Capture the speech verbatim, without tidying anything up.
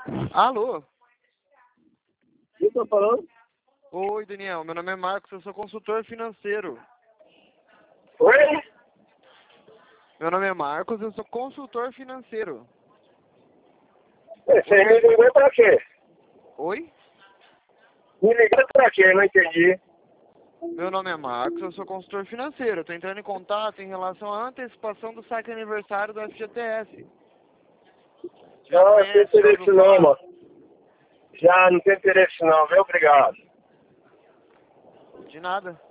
Alô? Quem tá falando? Oi, Daniel. Meu nome é Marcos, eu sou consultor financeiro. Oi? Meu nome é Marcos, eu sou consultor financeiro. Você me ligou pra quê? Oi? Me ligou pra quê? Não entendi. Meu nome é Marcos, eu sou consultor financeiro. Estou entrando em contato em relação à antecipação do saque aniversário do F G T S. Já Não, não tem conhece, já ouviu interesse não, falar? mano. Já não tem interesse não, viu? Obrigado. De nada.